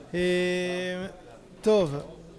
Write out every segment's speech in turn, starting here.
טוב.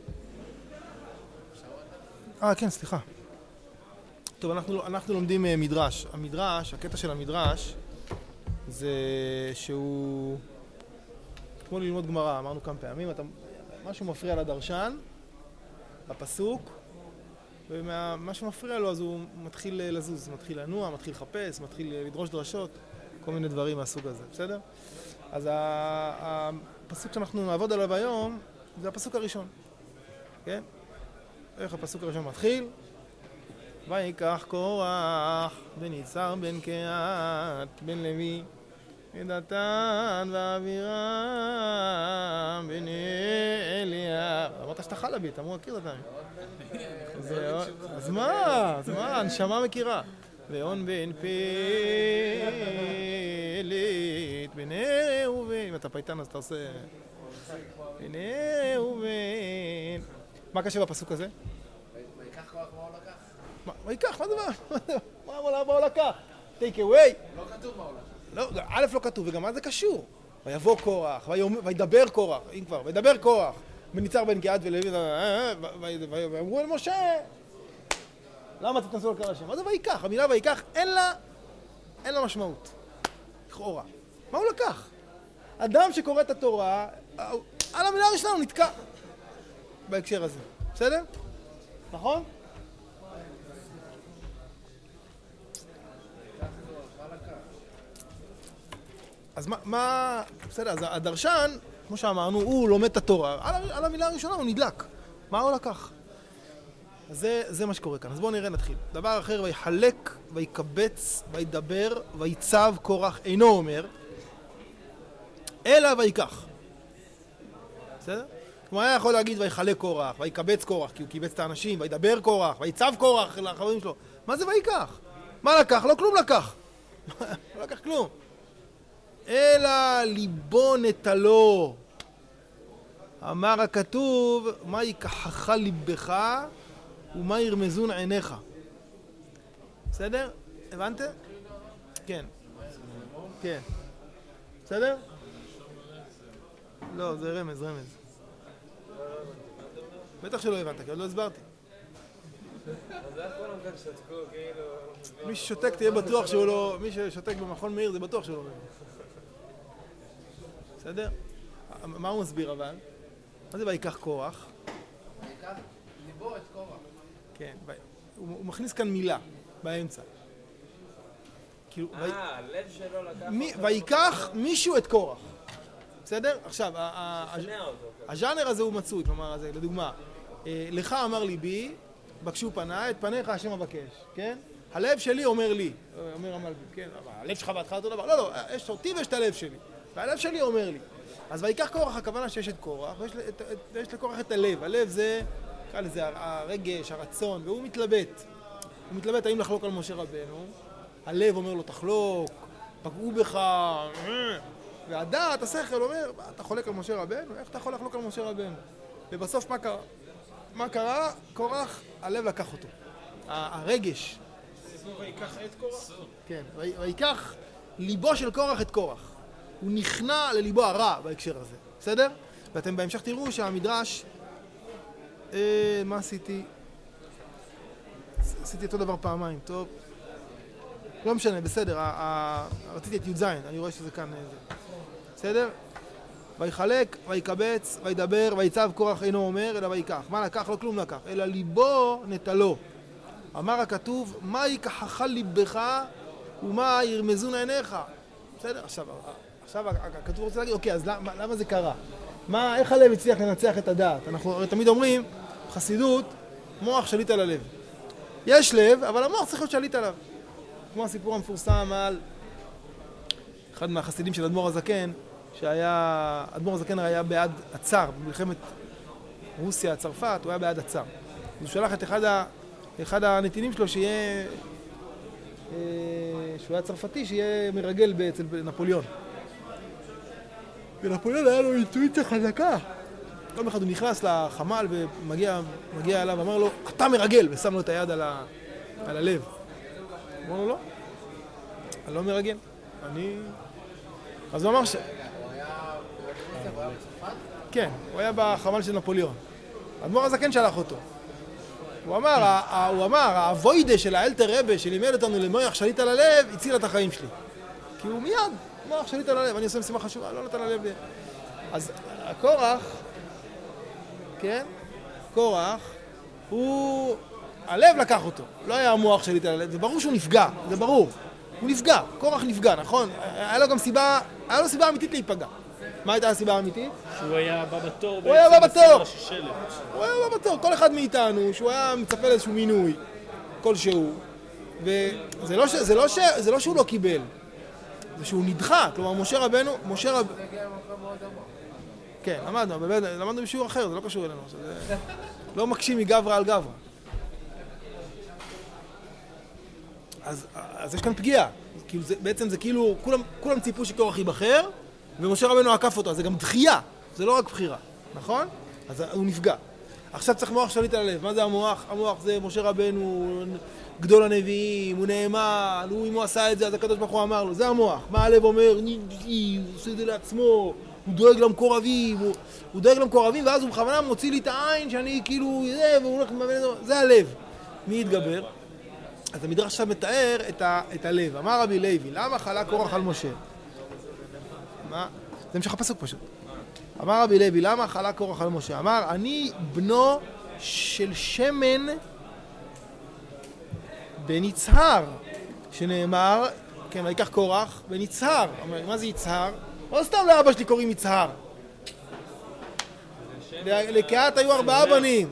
כן, סליחה. טוב, אנחנו לומדים מדרש. המדרש, הקטע של המדרש, זה שהוא... כמו ללמוד גמרא, אמרנו כמה פעמים, משהו מפריע לדרשן, בפסוק, ומה שמפריע לו אז הוא מתחיל לזוז, מתחיל לנוע, מתחיל לחפש, מתחיל לדרוש דרשות, כל מיני דברים מהסוג הזה, בסדר? אז הפסוק שאנחנו נעבוד עליו היום, זה הפסוק הראשון, כן? איך הפסוק הראשון מתחיל? ויקח קורח בן יצהר בן קהת בן לוי דתן ואבירם בן אליהו. אמרת שאתה חלבי, אתה אמור להכיר אותם. אז מה? הנשמה מכירה. ואון בן פלט בן ראובן. אם אתה פייטן אז אתה עושה בן ראובן. מה קשה בפסוק הזה? ויקח קורח מה הוא לקח? ויקח, מה זה מה הוא לקח? take away. לא כתוב מה הוא לקח. לא, א' לא כתוב, וגם מה זה קשור? ויבוא קורח, וידבר קורח, אם כבר, וידבר קורח, בניצר בן קהת ולוי, ואמרו אל משה, למה תתנסו על קרא השם? מה זה ויקח? המילה ויקח אין לה משמעות, לכאורה. מה הוא לקח? אדם שקורא את התורה, על המילה הראשונה הוא נתקע בהקשר הזה, בסדר? נכון? אז מה, בסדר, אז הדרשן, כמו שאמרנו, הוא לומד את התורה, על המילה הראשונה הוא נדלק. מה הוא לקח? אז זה מה שקורה כאן. אז בואו נראה, נתחיל. דבר אחר, ויחלק, ויקבץ, וידבר, ויצב קורח, אינו אומר, אלא ויקח. בסדר? כמו היה יכול להגיד, ויחלק קורח, ויקבץ קורח, כי הוא קיבץ את האנשים, וידבר קורח, ויצב קורח לחברים שלו. מה זה ויקח? מה לקח? לא כלום לקח. לא לקח כלום. אלא ליבו נטלו. אמר הכתוב, מה ייקחך ליבך ומה ירמזון עיניך. בסדר? הבנתם? כן. כן. בסדר? לא, זה רמז. בטח שלא הבנת, כי עוד לא הסברתי. מי ששותק תהיה בטוח שהוא לא... מי ששותק במכון מאיר זה בטוח שהוא לא מבין. בסדר? מה הוא מסביר אבל? מה זה ויקח קורח? ויקח ליבו את קורח. כן, הוא מכניס כאן מילה באמצע. הלב שלו לקח... ויקח מישהו את קורח. בסדר? עכשיו, הז'אנר הזה הוא מצוי, כלומר, לדוגמה, לך אמר ליבי, בקשו פניי, את פניך השם אבקש, כן? הלב שלי אומר לי, אומר המלבי, כן? הלב שלך בהתחלה אותו דבר, לא, יש אותי ויש את הלב שלי. והלב שלי אומר לי. אז ויקח קורח, הכוונה שיש את קורח, ויש לקורח את הלב. הלב זה, קרא לזה, הרגש, הרצון, והוא מתלבט. הוא מתלבט האם לחלוק על משה רבנו. הלב אומר לו, תחלוק, פגעו בך. והדעת, השכל אומר, אתה חולק על משה רבנו? איך אתה יכול לחלוק על משה רבנו? ובסוף מה קרה? מה קרה? קורח, הלב לקח אותו. הרגש. ויקח את קורח? כן, ויקח ליבו של קורח את קורח. הוא נכנע לליבו הרע בהקשר הזה, בסדר? ואתם בהמשך תראו שהמדרש... מה עשיתי? עשיתי אותו דבר פעמיים, טוב? לא משנה, בסדר, רציתי את י"ז, אני רואה שזה כאן... בסדר? ויחלק, ויקבץ, וידבר, ויצב קורח אינו אומר, אלא ויקח. מה לקח? לא כלום לקח, אלא ליבו נטלו. אמר הכתוב, מה ייקחך ליבך ומה ירמזון עיניך? בסדר? עכשיו הכתוב רוצה להגיד, אוקיי, אז למה זה קרה? איך הלב הצליח לנצח את הדעת? אנחנו תמיד אומרים, חסידות, מוח שליט על הלב. יש לב, אבל המוח צריך להיות שליט עליו. כמו הסיפור המפורסם על אחד מהחסידים של אדמו"ר הזקן, אדמו"ר הזקן היה בעד הצאר, במלחמת רוסיה, צרפת, הוא היה בעד הצאר. הוא שלח את אחד הנתינים שלו שהוא היה צרפתי, שיהיה מרגל אצל נפוליאון. ונפוליאון היה לו אינטואיציה חזקה. כל אחד הוא נכנס לחמ"ל ומגיע אליו ואמר לו, אתה מרגל, ושם לו את היד על הלב. אמר לו, לא, אני לא מרגל. אז הוא אמר הוא היה בצרפת? כן, הוא היה בחמ"ל של נפוליאון. האדמו"ר הזקן שלח אותו. הוא אמר, הווידה של האלתר רבה שלימד אותנו למוח שליט על הלב, הציל את החיים שלי. כי הוא מיד, מוח שליט על הלב, אני עושה משימה חשובה, לא נתן ללב. אז הקורח, כן, קורח, הוא, הלב לקח אותו, לא היה המוח שליט על הלב, זה ברור שהוא נפגע, זה ברור. הוא נפגע, קורח נפגע, נכון? היה לו גם סיבה, היה לו סיבה אמיתית להיפגע. מה הייתה הסיבה האמיתית? שהוא היה בא בתור. הוא היה בא בתור! השושלת. הוא היה בא בתור, כל אחד מאיתנו, שהוא היה מצפה לאיזשהו מינוי כלשהו, וזה לא שהוא לא קיבל, זה שהוא נדחה, כלומר משה רבנו, כן, למדנו בשיעור אחר, זה לא קשור אלינו, זה לא מקשים מגברה על גברה. אז יש כאן פגיעה, בעצם זה כאילו, כולם ציפו שקורח ייבחר, ומשה רבנו עקף אותו, אז זה גם דחייה, זה לא רק בחירה, נכון? אז הוא נפגע. עכשיו צריך מוח שליט על הלב, מה זה המוח? המוח זה משה רבנו, גדול הנביאים, הוא נאמן, אם הוא עשה את זה, אז הקדוש ברוך הוא אמר לו, זה המוח. מה הלב אומר? הוא עושה את זה לעצמו, הוא דואג למקורבים, הוא דואג למקורבים, ואז הוא בכוונה מוציא לי את העין שאני כאילו, והוא הולך לממן את זה, זה הלב. מי יתגבר? אז המדרש עכשיו מתאר את הלב. אמר רבי לוי, למה חלה קורח על משה? מה? זה המשך הפסוק פשוט. אמר רבי לוי, למה חלה קורח על משה? אמר, אני בנו של שמן בן יצהר, שנאמר, כן, ויקח קורח בן יצהר. אומר, מה זה יצהר? לא סתם לאבא שלי קוראים יצהר. לקהת היו 4 בנים,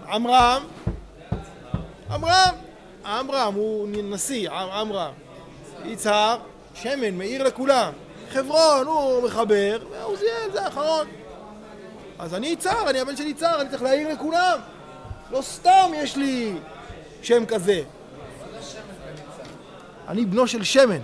עמרם הוא נשיא, עמרם. יצהר, שמן, מאיר לכולם. חברון, הוא מחבר, והוא זיין, זה האחרון. אז אני יצהר, אני הבן של יצהר, אני צריך להעיר לכולם. לא סתם יש לי שם כזה. אני בנו של שמן.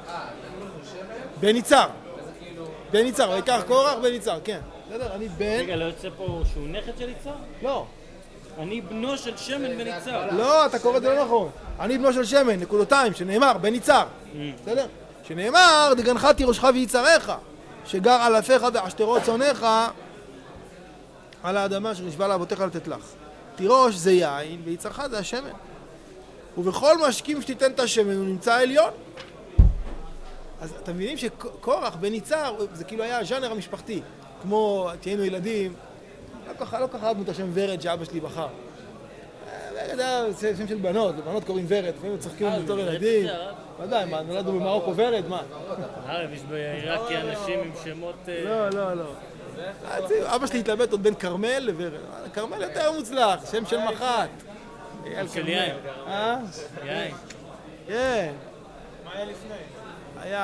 בן יצהר. בן יצהר, ויקח קורח בן יצהר, כן. בסדר, אני בן... רגע, לא יוצא פה שהוא נכד של יצהר? לא. אני בנו של שמן בן יצהר. לא, אתה קורא את זה לא נכון. אני בנו של שמן, נקודותיים, שנאמר, בן יצהר. בסדר? שנאמר, דגנך תירושך ויצהריך, שגר על אפיך ועשתרו צונך על האדמה שנשבע לאבותיך לתת לך. תירוש זה יין, ויצהרך זה השמן. ובכל משקים שתיתן את השמן, הוא נמצא עליון. אז אתם מבינים שקורח בן יצהר, זה כאילו היה הז'אנר המשפחתי. כמו, תהיינו ילדים, לא ככה אהבנו את השם ורד שאבא שלי בחר. ורד זה שם של בנות, לבנות קוראים ורד, לפעמים צחקים בתור ילדים. ודאי, מה, נולדנו במרוקו ורד, מה? יש בעיראקי אנשים עם שמות... לא. אבא שלי התלבט עוד בין קרמל לוורד. קרמל יותר מוצלח, שם של מח"ט. של יין. יין. כן. מה היה לפני? היה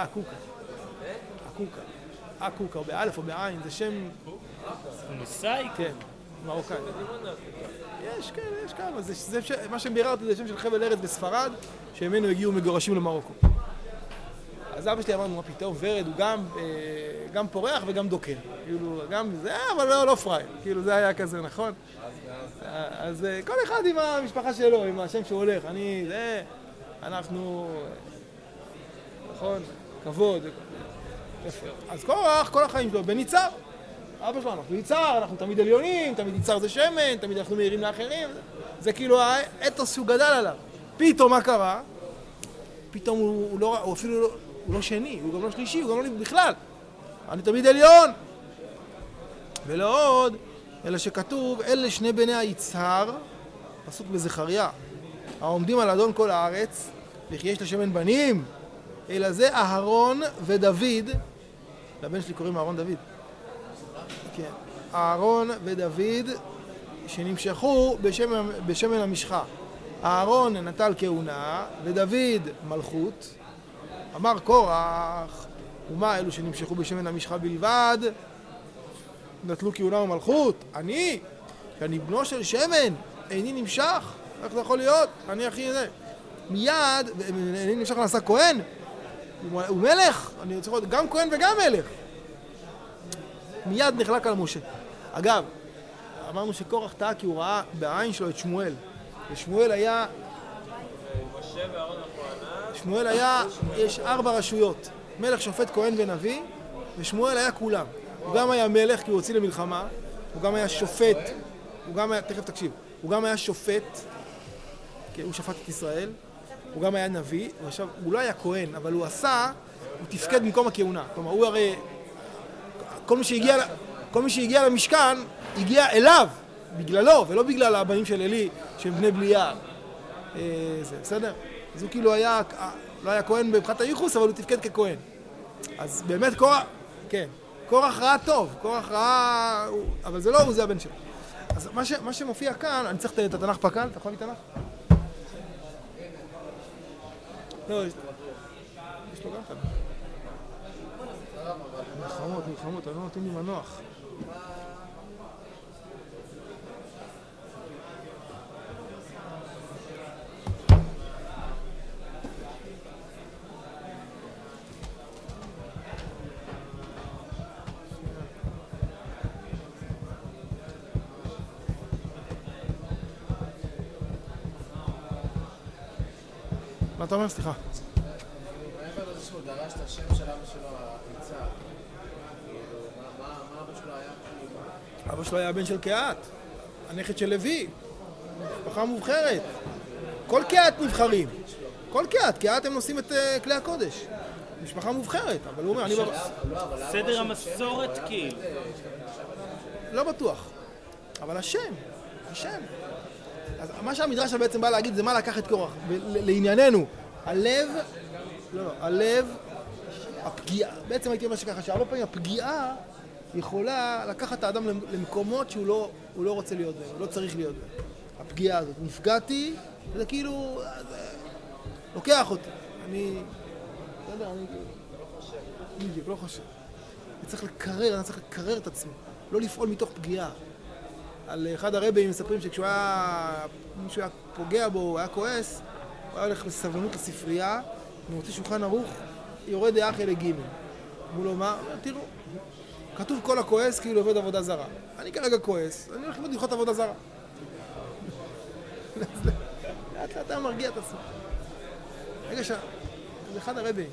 הקוקה, או באלף או בעין, זה שם... ניסאי? כן, מרוקאי. יש כמה, מה שביררתי זה שם של חבל ארץ בספרד, שממנו הגיעו מגורשים למרוקו. אז אבא שלי אמרנו, מה פתאום, ורד הוא גם פורח וגם דוקר. כאילו, גם זה, אבל לא פראי. כאילו, זה היה כזה, נכון? אז כל אחד עם המשפחה שלו, עם השם שהוא הולך. אנחנו, נכון, כבוד. אז קורח, כל החיים שלו, בן יצהר. אבא שלנו, אנחנו יצהר, אנחנו תמיד עליונים, תמיד יצהר זה שמן, תמיד אנחנו מהירים לאחרים. זה כאילו האתוס שהוא גדל עליו. פתאום מה קרה? פתאום הוא אפילו לא שני, הוא גם לא שלישי, הוא גם לא בכלל. אני תמיד עליון. ולא עוד, אלא שכתוב, אלה שני בני היצהר, פסוק בזכריה, העומדים על אדון כל הארץ, וכי יש לשמן בנים, אלא זה אהרון ודוד, לבן שלי קוראים אהרון דוד. כן. אהרון ודוד שנמשכו בשמן המשחה. אהרון נטל כהונה ודוד מלכות. אמר קורח, ומה אלו שנמשכו בשמן המשחה בלבד? נטלו כהונה ומלכות. אני בנו של שמן, איני נמשך. איך זה יכול להיות? אני הכי זה. מיד, איני נמשך נעשה כהן. הוא מלך, אני צריך להיות גם כהן וגם מלך. מיד נחלק על משה. אגב, אמרנו שקורח טעה כי הוא ראה בעין שלו את שמואל. ושמואל היה... שמואל היה, יש 4 רשויות. מלך, שופט, כהן ונביא, ושמואל היה כולם. הוא גם היה מלך כי הוא הוציא למלחמה, הוא גם היה שופט, תכף תקשיב, הוא גם היה שופט, הוא שפט את ישראל, הוא גם היה נביא, ועכשיו, הוא לא היה כהן, אבל הוא תפקד במקום הכהונה. כלומר, הוא הרי, כל מי שהגיע למשכן, הגיע אליו, בגללו, ולא בגלל הבנים של אלי, שהם בני בליה. זה, בסדר? אז הוא כאילו לא היה כהן מבחינת הייחוס, אבל הוא תפקד ככהן. אז באמת קורח ראה טוב, אבל זה לא הוא, זה הבן שלו. אז מה שמופיע כאן, אני צריך את התנ"ך פק"ל, אתה יכול לי תנ"ך? לא, יש לו גם תנ"ך. מלחמות, אני לא נותן לי מנוח. מה אתה אומר? סליחה. מעבר לזה שהוא דרש את השם של אבא שלו, הניצב, מה אבא שלו היה? אבא שלו היה בן של קהת, הנכד של לוי, משפחה מובחרת. כל קהת נבחרים. כל קהת הם נושאים את כלי הקודש. משפחה מובחרת, אבל הוא אומר, אני... סדר המסורת כאילו. לא בטוח. אבל השם. אז מה שהמדרש בעצם בא להגיד זה מה לקח את קורח. לענייננו, הלב, הפגיעה, בעצם הייתי אומר שככה, שהרבה פעמים הפגיעה יכולה לקחת את האדם למקומות שהוא לא רוצה להיות בהם, הוא לא צריך להיות בהם. הפגיעה הזאת, נפגעתי, זה כאילו, לוקח אותי. אני לא חושב. אני צריך לקרר את עצמי, לא לפעול מתוך פגיעה. על אחד הרבים מספרים שכשמישהו היה פוגע בו, הוא היה כועס, הוא היה הולך בסבלנות לספרייה, ומוצא שולחן ערוך, יורד דאח אלה ג' אמרו לו מה? תראו, כתוב כל הכועס כאילו עובד עבודה זרה. אני כרגע כועס, אני הולך ללכות עבודה זרה. לאט לאט מרגיע את עצמו. רגע זה אחד הרבים.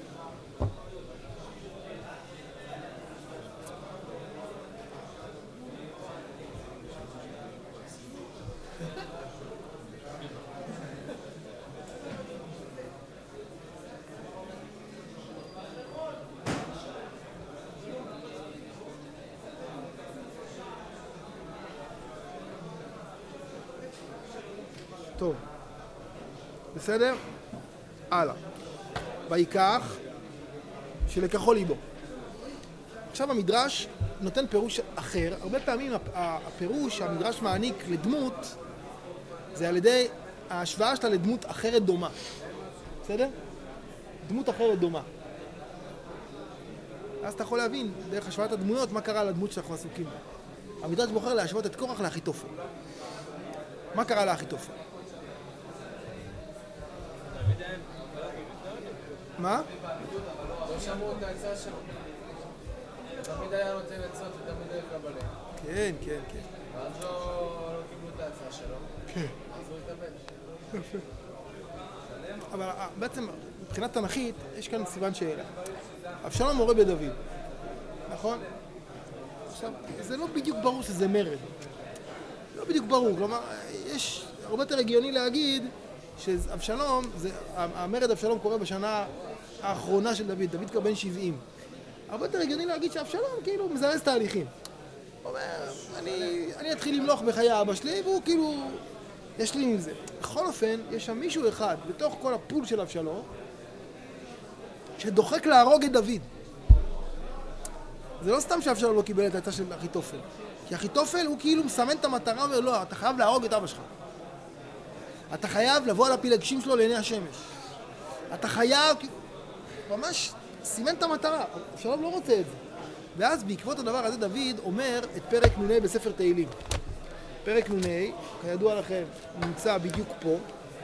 טוב, בסדר? הלאה. ויקח שלקחו ליבו. עכשיו המדרש נותן פירוש אחר. הרבה פעמים הפירוש שהמדרש מעניק לדמות זה על ידי ההשוואה שלה לדמות אחרת דומה. בסדר? דמות אחרת דומה. אז אתה יכול להבין דרך השוואת הדמויות מה קרה לדמות שאנחנו עסוקים בה. המדרש בוחר להשוות את קורח לאחיתופל. מה קרה לאחיתופל? מה? לא שמעו את העצה שלו. תמיד היה נותן עצות ותמיד היה קבלה. כן. ואז לא קיבלו את העצה שלו. כן. אז הוא התאבד. יפה. אבל בעצם מבחינת תנכית יש כאן סימן שאלה. אבשלום מורה בדוד, נכון? עכשיו, זה לא בדיוק ברור שזה מרד. לא בדיוק ברור, כלומר, יש הרבה יותר הגיוני להגיד שאבשלום, המרד אבשלום קורה בשנה האחרונה של דוד, דוד כבר בן 70. הרבה יותר הגיוני להגיד שאבשלום כאילו מזרז תהליכים. הוא אומר, אני אתחיל למלוך בחיי אבא שלי, והוא כאילו, יש לי עם זה. בכל אופן, יש שם מישהו אחד, בתוך כל הפול של אבשלום, שדוחק להרוג את דוד. זה לא סתם שאבשלום לא קיבל את העצה של אחיתופל. כי אחיתופל הוא כאילו מסמן את המטרה, אומר, לא, אתה חייב להרוג את אבא שלך. אתה חייב לבוא על הפילגשים שלו לעיני השמש. אתה חייב, ממש סימן את המטרה. אבשלום לא רוצה את זה. ואז בעקבות הדבר הזה דוד אומר את פרק נ"ה בספר תהילים. פרק נ"ה, כידוע לכם, נמצא בדיוק פה.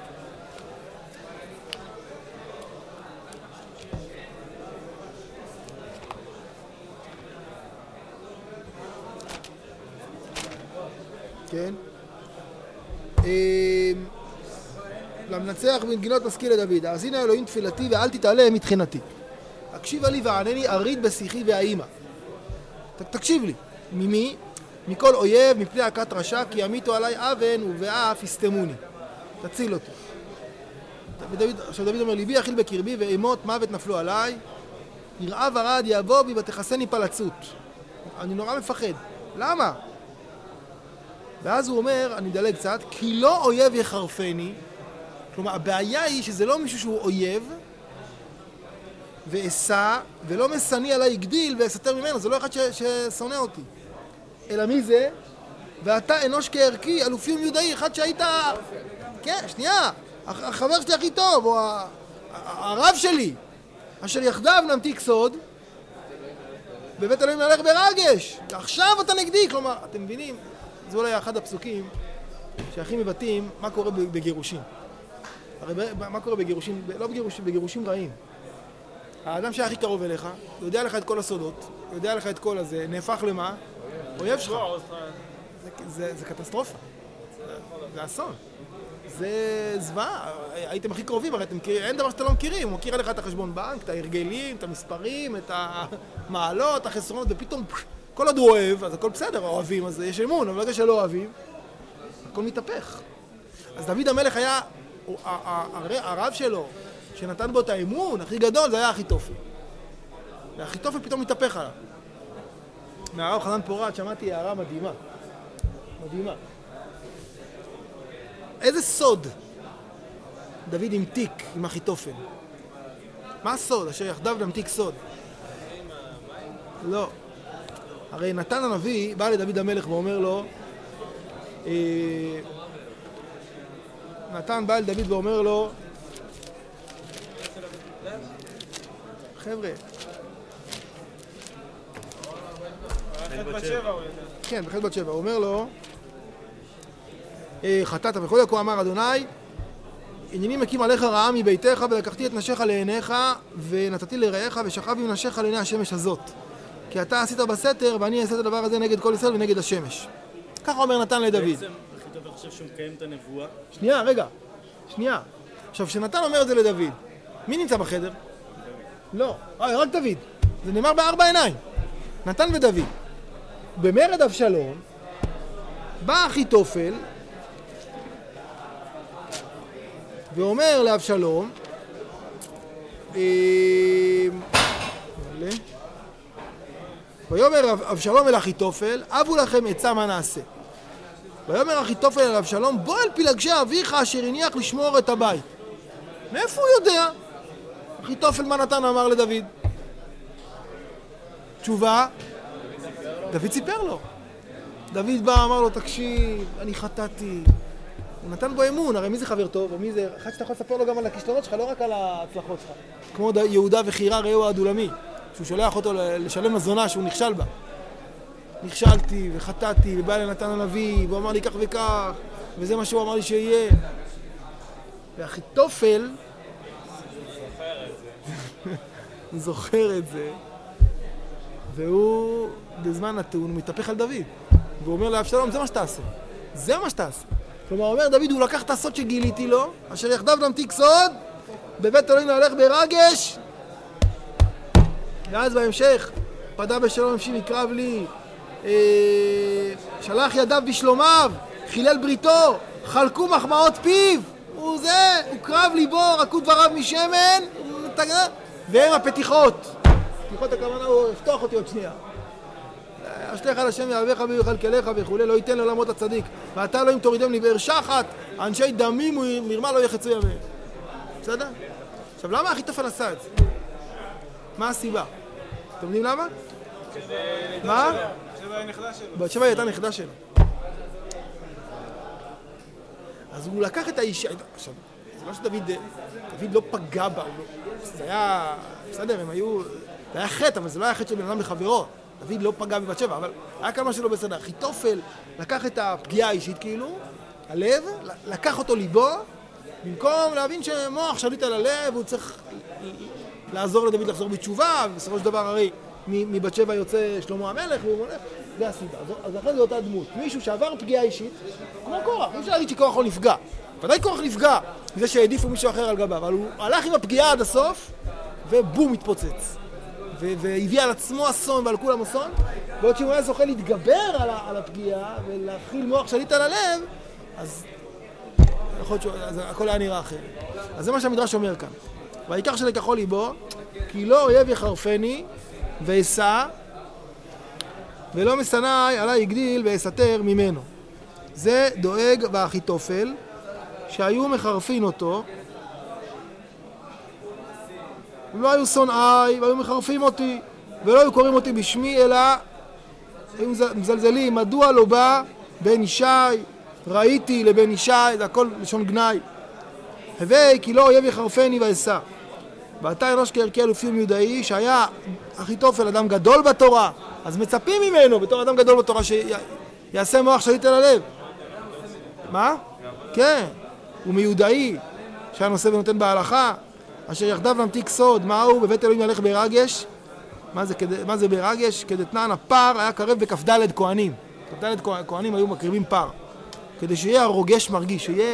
כן. למנצח בנגינות משכיל לדוד, האזינה אלוהים תפילתי ואל תתעלם מתחינתי. הקשיבה לי וענני, אריד בשיחי והאימא. תקשיב לי. ממי? מכל אויב, מפני הכת רשע, כי ימיתו עליי אבן ובאף יסתמוני. תציל אותו. עכשיו דוד אומר, ליבי אכיל בקרבי ואימות מוות נפלו עליי, יראה ורד יבוא בי ותחסני פלצות. אני נורא מפחד. למה? ואז הוא אומר, אני אדלג קצת, כי לא אויב יחרפני. כלומר, הבעיה היא שזה לא מישהו שהוא אויב ואסע, ולא מסני עליי יגדיל ואסתר ממנו, זה לא אחד ששונא אותי. אלא מי זה? ואתה אנוש כערכי, אלופי ומיודעי, אחד שהיית... כן, שנייה, החבר שלי הכי טוב, או הרב שלי, אשר יחדיו נמתיק סוד, בבית אלוהים נלך ברגש. עכשיו אתה נגדי, כלומר, אתם מבינים? זה אולי אחד הפסוקים שהכי מבטאים מה קורה בגירושים. הרי מה קורה בגירושים? לא בגירושים, בגירושים רעים. האדם שהכי קרוב אליך, יודע לך את כל הסודות, יודע לך את כל הזה, נהפך למה? אויב שלך. זה קטסטרופה. זה אסון. זה זוועה. הייתם הכי קרובים, הרי אין דבר שאתה לא מכירים. הוא מכיר עליך את החשבון בנק, את ההרגלים, את המספרים, את המעלות, החסרונות, ופתאום כל עוד הוא אוהב, אז הכל בסדר, אוהבים, אז יש אמון, אבל ברגע שלא אוהבים, הכל מתהפך. אז דוד המלך היה, הרב שלו, שנתן בו את האמון הכי גדול, זה היה אחיתופל. ואחיתופל פתאום מתהפך עליו. מהרב חנן פורת שמעתי הערה מדהימה. מדהימה. איזה סוד דוד המתיק עם אחיתופל? מה הסוד? אשר יחדיו נמתיק סוד. לא. הרי נתן הנביא בא לדוד המלך ואומר לו, נתן בא לדוד ואומר לו, חבר'ה, כן, בחטא בת שבע, הוא אומר לו, חטאת וכל כה אמר אדוני, הנני מקים עליך רעה מביתך ולקחתי את נשיך לעיניך ונתתי לרעיך ושכב עם נשיך לעיני השמש הזאת. כי אתה עשית בסתר ואני אעשה את הדבר הזה נגד כל ישראל ונגד השמש. ככה אומר נתן לדוד. בעצם, אחיתופל חושב שהוא מקיים את הנבואה. שנייה, רגע. שנייה. עכשיו, כשנתן אומר את זה לדוד, מי נמצא בחדר? לא, רק דוד. זה נאמר בארבע עיניים. נתן ודוד. במרד אבשלום, בא אחיתופל ואומר לאבשלום, ויאמר אבשלום אל אחיתופל, אבו לכם עצה מה נעשה. ויאמר אחיתופל אל אבשלום, בוא אל פלגשי אביך אשר הניח לשמור את הבית. מאיפה הוא יודע? אחיתופל מה נתן אמר לדוד? תשובה, דוד סיפר לו. דוד בא, אמר לו, תקשיב, אני חטאתי. הוא נתן בו אמון, הרי מי זה חבר טוב? ומי זה אחד שאתה יכול לספר לו גם על הכישלונות שלך, לא רק על ההצלחות שלך. כמו יהודה וחירה רעהו האדולמי, שהוא שולח אותו לשלם לזונה שהוא נכשל בה. נכשלתי וחטאתי, ובא לנתן הנביא, והוא אמר לי כך וכך, וזה מה שהוא אמר לי שיהיה. ואחיתופל הוא זוכר את זה, והוא בזמן נתון מתהפך על דוד. והוא אומר לאבשלום, זה מה שתעשה. זה מה שתעשה. כלומר, אומר דוד, הוא לקח את הסוד שגיליתי לו, אשר יחדיו נמתיק סוד, בבית אלוהים נלך ברגש. ואז בהמשך, פדה בשלום נפשי מקרב לי, שלח ידיו בשלומיו, חילל בריתו, חלקו מחמאות פיו, הוא קרב ליבו, רכו דבריו משמן, והם הפתיחות. פתיחות הכוונה הוא לפתוח אותי עוד שנייה. אשליך על השם יאהבך ויכלכלך וכו', לא ייתן לעולמות הצדיק. ואתה לא אם תורידם לבאר שחת, אנשי דמים ומרמה לא יחצו ימיהם. בסדר? עכשיו, למה אחיתופל עשה את זה? מה הסיבה? אתם יודעים למה? מה? שבע היא נכדה שלו. בת שבע הייתה נכדה שלו. אז הוא לקח את האישה... עכשיו, זה לא שדוד לא פגע בה, זה היה... בסדר, הם היו... זה היה חטא, אבל זה לא היה חטא של בן אדם בחברו. דוד לא פגע בבת שבע, אבל היה כמה שלא בסדר. אחיתופל לקח את הפגיעה האישית כאילו, הלב, לקח אותו ליבו, במקום להבין שמוח שליט על הלב, הוא צריך לעזור לדוד לחזור בתשובה, ובסופו של דבר הרי מבת שבע יוצא שלמה המלך, והוא הולך, זה הסיבה. אז אחרי זה אותה דמות. מישהו שעבר פגיעה אישית, כמו קורח, אי אפשר להגיד שקורח לא נפגע. ודאי קורח נפגע, זה שהעדיפו מישהו אחר על גביו, אבל הוא הלך עם הפגיעה עד הסוף, ובום, התפוצץ. והביא על עצמו אסון ועל כולם אסון, בעוד שאם הוא היה זוכה להתגבר על הפגיעה ולהכיל מוח שליט על הלב, אז יכול להיות שהכל היה נראה אחר. אז זה מה שהמדרש אומר כאן. ויקח שלקחו ליבו, כי לא אויב יחרפני ואסע, ולא משנאי עלי יגדיל ואסתר ממנו. זה דואג באחיתופל, שהיו מחרפין אותו, ולא היו שונאי, והיו מחרפים אותי, ולא היו קוראים אותי בשמי, אלא היו מזלזלים, מדוע לא בא בן ישי, ראיתי לבן ישי, זה הכל לשון גנאי. הווי, כי לא אויב יחרפני ואסע. ועתה אנוש כערכי אלופים יהודאי, שהיה אחיתופל אדם גדול בתורה, אז מצפים ממנו, בתור אדם גדול בתורה, שיעשה מוח שליט על הלב. מה? כן, הוא מיהודאי, שהיה נושא ונותן בהלכה, אשר יחדיו נמתיק סוד, מהו? בבית אלוהים ילך ברגש. מה זה ברגש? כדתנן הפר היה קרב בכ"ד כהנים. כ"ד כהנים היו מקריבים פר. כדי שיהיה הרוגש מרגיש, שיהיה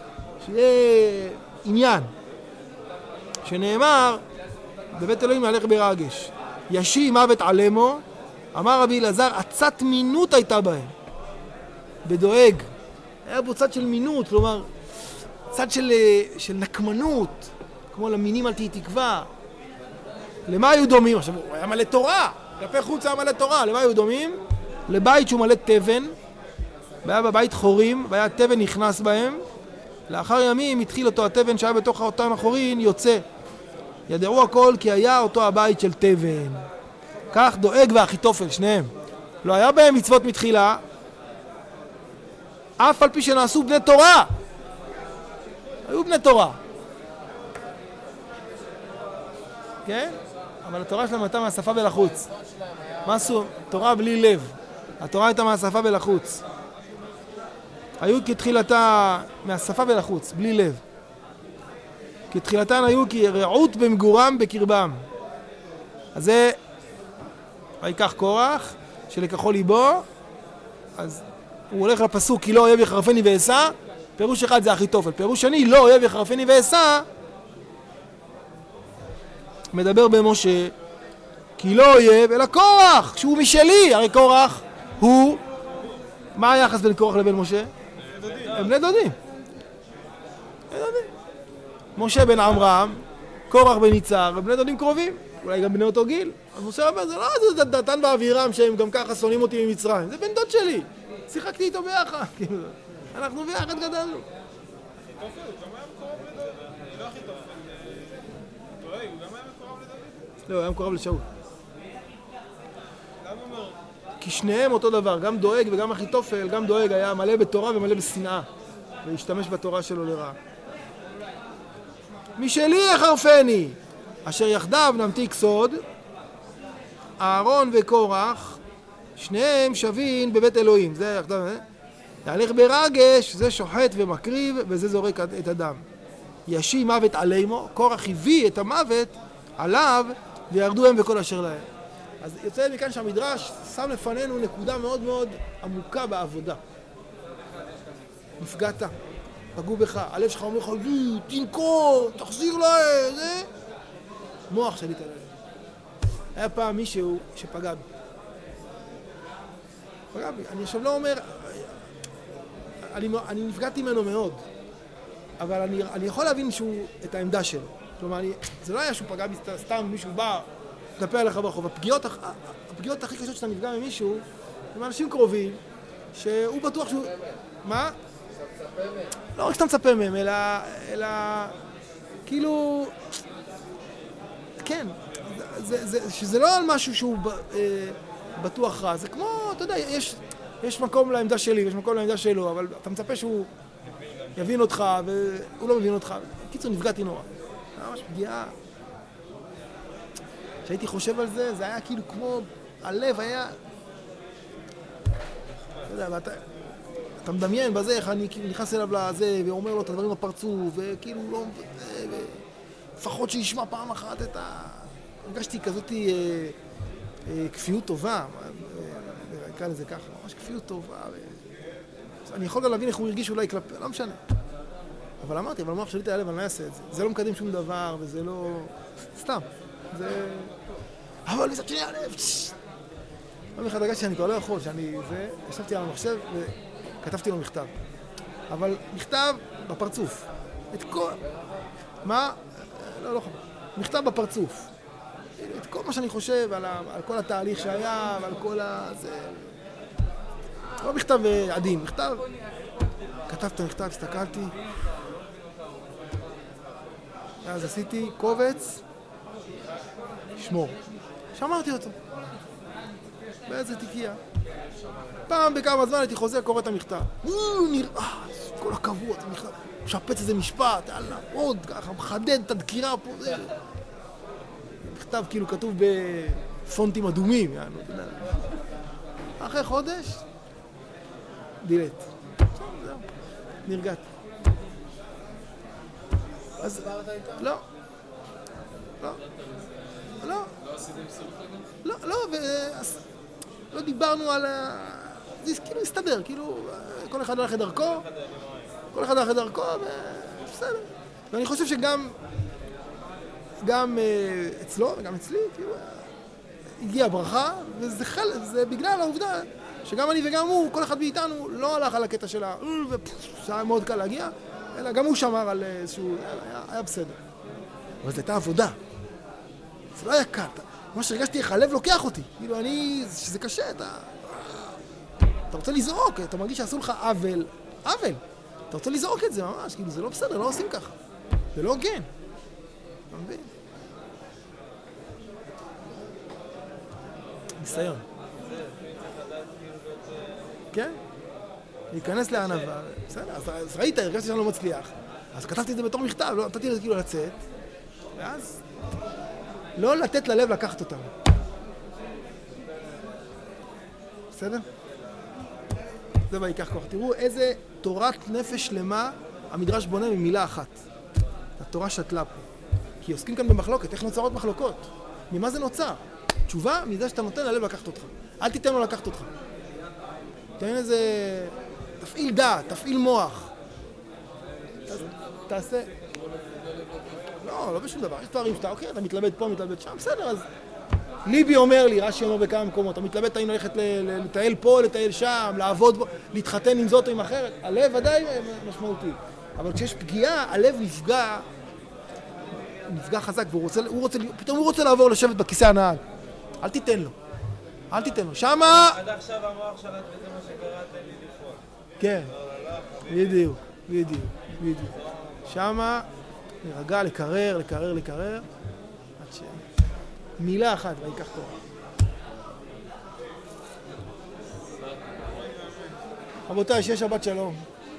עניין. שנאמר, בבית אלוהים ילך ברגש. ישי מוות עלמו, אמר רבי אלעזר, עצת מינות הייתה בהם. בדואג. היה בו צד של מינות, כלומר, צד של נקמנות. כמו למינים על תהי תקווה. למה היו דומים? עכשיו, הוא היה מלא תורה. כלפי חוץ היה מלא תורה. למה היו דומים? לבית שהוא מלא תבן. והיה בבית חורים, והיה תבן נכנס בהם. לאחר ימים התחיל אותו התבן שהיה בתוך אותם החורין, יוצא. ידעו הכל כי היה אותו הבית של תבן. כך דואג ואחיתופל, שניהם. לא היה בהם מצוות מתחילה, אף על פי שנעשו בני תורה. היו בני תורה. כן? אבל התורה שלהם הייתה מהשפה ולחוץ. מה עשו? תורה בלי לב. התורה הייתה מהשפה ולחוץ. היו כתחילתה מהשפה ולחוץ, בלי לב. כתחילתן היו כרעות במגורם בקרבם. אז זה ויקח קורח שלקחו ליבו, אז הוא הולך לפסוק כי לא אויב יחרפני ואסע. פירוש אחד זה אחיתופל. פירוש שני, לא אויב יחרפני ואסע, מדבר במשה כי לא אויב אלא קורח, שהוא משלי. הרי קורח הוא, מה היחס בין קורח לבין משה? הם בני דודים. משה בן עמרם, קורח בן יצהר, הם בני דודים קרובים, אולי גם בני אותו גיל. אז משה אומר, זה לא זה דתן ואבירם שהם גם ככה שונאים אותי ממצרים, זה בן דוד שלי, שיחקתי איתו ביחד, אנחנו ביחד גדלנו. לא, היה מקורב לשאול. כי שניהם אותו דבר, גם דואג וגם אחיתופל, גם דואג היה מלא בתורה ומלא בשנאה, והשתמש בתורה שלו לרעה. משלי יחרפני, אשר יחדיו נמתיק סוד, אהרון וקורח, שניהם שווים בבית אלוהים. זה יחדיו, להלך ברגש, זה שוחט ומקריב, וזה זורק את הדם. ישי מוות עלימו, קורח הביא את המוות עליו, וירדו הם וכל אשר להם. אז יוצא מכאן שהמדרש שם לפנינו נקודה מאוד מאוד עמוקה בעבודה. נפגעת, פגעו בך, הלב שלך אומר לך, תנקור, תחזיר להם, זה מוח שליט עליהם. היה פעם מישהו שפגע בי. פגע בי. אני עכשיו לא אומר, אני נפגעתי ממנו מאוד, אבל אני יכול להבין את העמדה שלו. כלומר, זה לא היה שהוא פגע בי סתם, מישהו בא, דפי עליך ברחוב. הפגיעות הכי קשות שאתה נפגע ממישהו, הם אנשים קרובים, שהוא בטוח שהוא... מה? לא רק שאתה מצפה מהם, אלא כאילו... כן, שזה לא על משהו שהוא בטוח רע, זה כמו, אתה יודע, יש מקום לעמדה שלי, יש מקום לעמדה שלו, אבל אתה מצפה שהוא יבין אותך, והוא לא מבין אותך. קיצור, נפגעתי נורא. ממש פגיעה. כשהייתי חושב על זה, זה היה כאילו כמו... הלב היה... אתה יודע, אתה מדמיין בזה, איך אני נכנס אליו לזה, ואומר לו את הדברים בפרצוף, וכאילו לא... לפחות שישמע פעם אחת את ה... הרגשתי כזאת כפיות טובה, נקרא לזה ככה, ממש כפיות טובה. אני יכול גם להבין איך הוא הרגיש אולי כלפי... לא משנה. אבל אמרתי, אבל מוח שליט הלב, אני לא אעשה את זה. זה לא מקדם שום דבר, וזה לא... סתם. זה... אבל מצד שני הלב, פעם אחת הרגשתי שאני כבר לא יכול, ישבתי על המחשב וכתבתי לו מכתב. אבל מכתב בפרצוף. את כל... מה? לא חבל. מכתב בפרצוף. את כל מה שאני חושב על כל התהליך שהיה ועל כל זה... לא מכתב עדין, מכתב... כתבת מכתב, הסתכלתי. אז עשיתי קובץ, שמור. שמרתי אותו. באיזה תיקייה. פעם בכמה זמן הייתי חוזר, קורא את המכתב. נראה, כל הכבוד, המכתב. משפץ איזה משפט, יאללה, עוד ככה, מחדד את הדקירה פה. מכתב כאילו כתוב בפונטים אדומים, יאללה. אחרי חודש, דילט. זהו, נרגעת. אז... לא. לא. לא. לא עשיתם סולחה גם? לא, לא דיברנו על זה כאילו הסתדר, כאילו כל אחד הלך לדרכו, בסדר. ואני חושב שגם אצלו וגם אצלי, כאילו, הגיעה ברכה, וזה בגלל העובדה שגם אני וגם הוא, כל אחד מאיתנו לא הלך על הקטע שלה, שהיה מאוד קל להגיע, אלא גם הוא שמר על איזשהו, היה בסדר. אבל זו הייתה עבודה. זה לא היה קל. מה שהרגשתי איך הלב לוקח אותי. כאילו שזה קשה, אתה רוצה לזרוק, אתה מרגיש שעשו לך עוול. אתה רוצה לזרוק את זה ממש, כאילו זה לא בסדר, לא עושים ככה. זה לא הוגן. אתה מבין? ניסיון. כן? להיכנס לענווה, בסדר, אז ראית, הרגשתי שאני לא מצליח. אז כתבתי את זה בתור מכתב, לא נתתי לזה כאילו לצאת, ואז לא לתת ללב לקחת אותנו. בסדר? זה ויקח כוח. תראו איזה תורת נפש שלמה המדרש בונה ממילה אחת. התורה שתלה פה. כי עוסקים כאן במחלוקת, איך נוצרות מחלוקות? ממה זה נוצר? תשובה, מזה שאתה נותן ללב לקחת אותך. אל תיתן לו לקחת אותך. תן איזה... תפעיל דעת, תפעיל מוח. תעשה... לא בשום דבר. יש דברים שאתה, אוקיי, אתה מתלבט פה, מתלבט שם, בסדר, אז... ליבי אומר לי, רש"י אומר בכמה מקומות, אתה מתלבט האם ללכת לטייל פה, לטייל שם, לעבוד בו, להתחתן עם זאת או עם אחרת. הלב ודאי משמעותי. אבל כשיש פגיעה, הלב נפגע חזק, פתאום הוא רוצה לעבור לשבת בכיסא הנהג. אל תיתן לו. שמה... עד עכשיו המוח שלט וזה מה שקראת לי לפעול. כן. בדיוק. שמה נרגע, לקרר. עד ש... מילה אחת, ויקח כוח. רבותיי, שיהיה שבת שלום.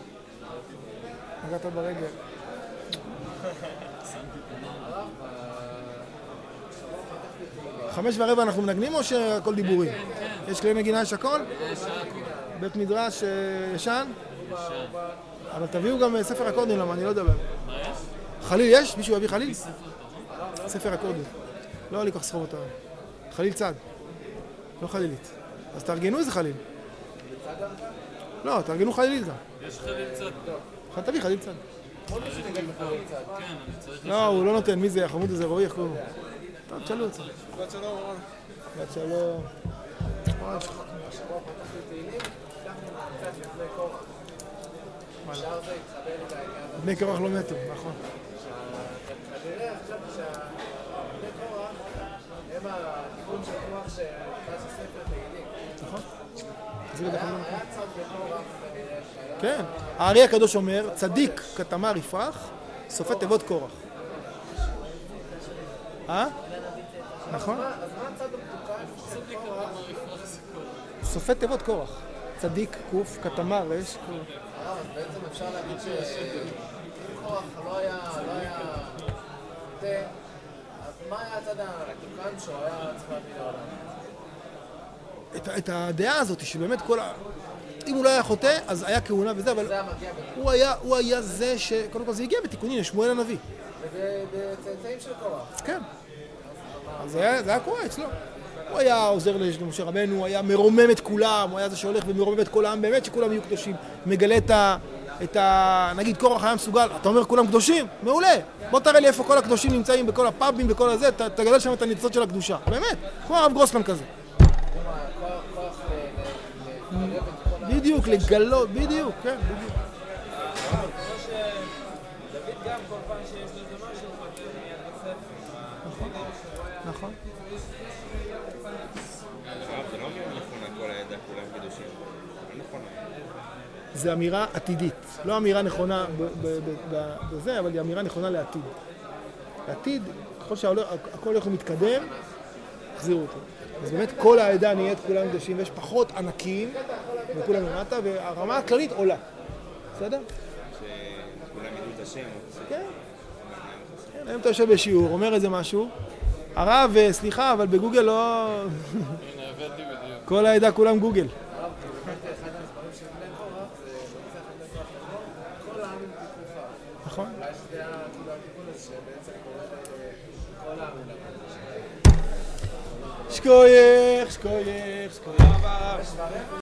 נגעת ברגל. חמש ורבע אנחנו מנגנים או שהכל דיבורים? יש כלי נגינה, יש הכל? יש הכל. בית מדרש ישן? אבל תביאו גם ספר אקורדים, למה אני לא אדבר. מה יש? חליל יש? מישהו יביא חליל? ספר אקורדים. לא היה לי כך סחוב אותה. חליל צד. לא חלילית. אז תארגנו איזה חליל. לא, תארגנו חלילית גם. יש חליל צד. תביא חליל צד. כן, אני צריך... לא, הוא לא נותן. מי זה? החמוד הזה רועי, איך קוראים לו? טוב, תשאלו את זה. בת שלום, אורן. בת שלום. השבוע פתחתי תהילים, לקחנו קצת לפני קורח. השאר זה התחבר את העניין. בני קורח לא מתו, נכון. כנראה חשבתי שבני קורח הם הכיוון של רוח שנכנס לספר תהילים. נכון. היה צד בקורח כנראה שהיה... כן. הארי הקדוש אומר, צדיק כתמר יפרח, סופי תיבות קורח. נכון? אז מה הצד המתוקן של קורח? סופי תיבות קורח. צדיק, קוף, כתמר, רש. אז בעצם אפשר להגיד שקורח לא היה... אז מה היה הצד המתוקן שהוא היה צריך להביא לעולם? את הדעה הזאת שבאמת אם הוא לא היה חוטא, אז היה כהונה וזה, אבל זה היה מגיע בתיקון. הוא היה זה קודם כל זה הגיע בתיקונים לשמואל הנביא. ובצאצאים של קורח. כן. אז זה היה קורה אצלו. הוא היה עוזר למשה רבנו, הוא היה מרומם את כולם, הוא היה זה שהולך ומרומם את כל העם, באמת שכולם יהיו קדושים. מגלה נגיד קורח היה מסוגל, אתה אומר כולם קדושים? מעולה. בוא תראה לי איפה כל הקדושים נמצאים בכל הפאבים וכל הזה, תגלה שם את הניצוצות של הקדושה. באמת, כמו הרב גרוסמן כזה. בדיוק, לגלות, בדיוק, כן, בדיוק. דוד גם כל פעם שיש לו זה משהו, הוא כותב מיד בספר. נכון. זה לא אומר נכונה כל העדה, כולם קדושים. לא נכונה. זה אמירה עתידית. לא אמירה נכונה בזה, אבל היא אמירה נכונה לעתיד. לעתיד, ככל שהכל הולך ומתקדם, תחזירו אותו. אז באמת כל העדה נהיית כולם קדושים, ויש פחות ענקים, וכולם למטה, והרמה הכללית עולה. בסדר? שכולם ידעו את השם. כן. כן, היום אתה יושב בשיעור, אומר איזה משהו. הרב, סליחה, אבל בגוגל לא... הנה, הבאתי בדיוק. כל העדה כולם גוגל. נכון. אולי שזה היה כאילו התיקון הזה שבעצם קורה לכל העמודה. שקוייך, שקוייך, שקוייך.